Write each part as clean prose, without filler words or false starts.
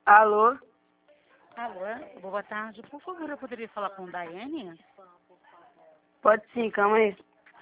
Alô? Alô, boa tarde. Por favor, eu poderia falar com Daiane? Pode sim, calma aí.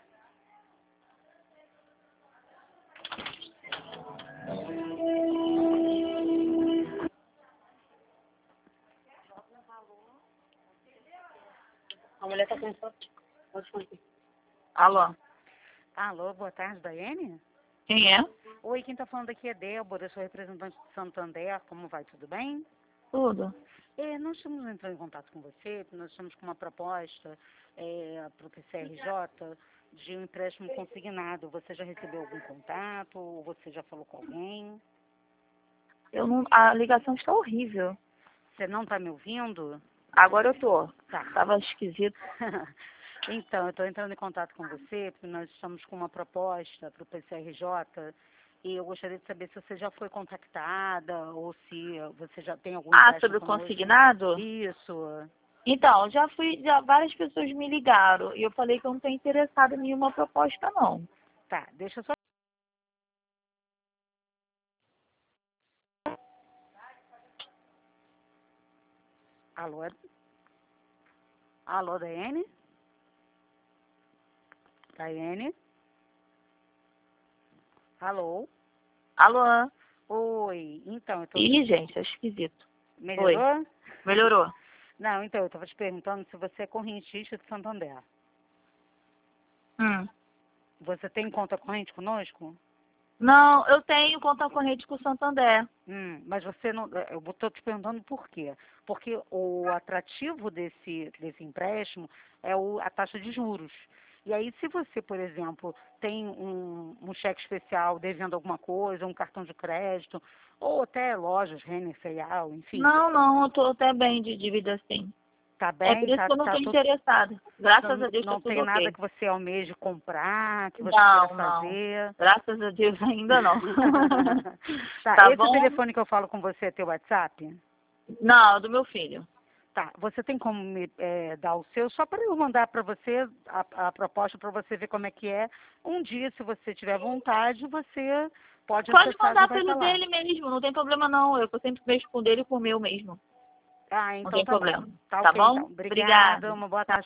A mulher tá com sorte. Pode falar. Alô? Alô, boa tarde, Daiane? Quem é? Oi, quem está falando aqui é Débora, eu sou representante de Santander. Como vai? Tudo bem? Tudo. Nós estamos entrando em contato com você, nós estamos com uma proposta para o PCRJ de um empréstimo consignado. Você já recebeu algum contato? Ou você já falou com alguém? Eu não, a ligação está horrível. Você não está me ouvindo? Agora eu tô. Tá. Tava esquisito. Então, eu estou entrando em contato com você, porque nós estamos com uma proposta para o PCRJ e eu gostaria de saber se você já foi contactada ou se você já tem algum empréstimo Sobre o conosco. consignado? Isso. Então, já várias pessoas me ligaram e eu falei que eu não estou interessada em nenhuma proposta, não. Tá, deixa eu só... Alô? Alô, Daiane? Daiane? Alô? Alô? Oi, então, eu tô... Ih, gente, é esquisito. Melhorou? Oi. Melhorou. Não, então, eu estava te perguntando se você é correntista de Santander. Você tem conta corrente conosco? Não, eu tenho conta corrente com o Santander. Mas você não. Eu estou te perguntando por quê. Porque o atrativo desse empréstimo é a taxa de juros. E aí, se você, por exemplo, tem um cheque especial devendo alguma coisa, um cartão de crédito, ou até lojas, Renner, Feial, enfim, Não, eu tô até bem de dívida assim. tá É por bem, isso que eu não tá estou tudo. interessada. Graças a Deus tá Não tudo tem nada ok. que você almeje comprar, que você queira Não. fazer. Graças a Deus ainda não. Tá, Tá esse bom? telefone que eu falo com você é teu WhatsApp? Não, do meu filho. Tá, você tem como me dar o seu, só para eu mandar para você a proposta, para você ver como é que é. Um dia, se você tiver vontade, você pode Pode acessar, já mandar vai pelo estar lá. dele mesmo, não tem problema não. Eu sempre mexo com o dele e com o meu mesmo. Ah, Não então tem tá bom. problema. Tá Tá ok, então. bom? Obrigada, Obrigada. uma boa tarde.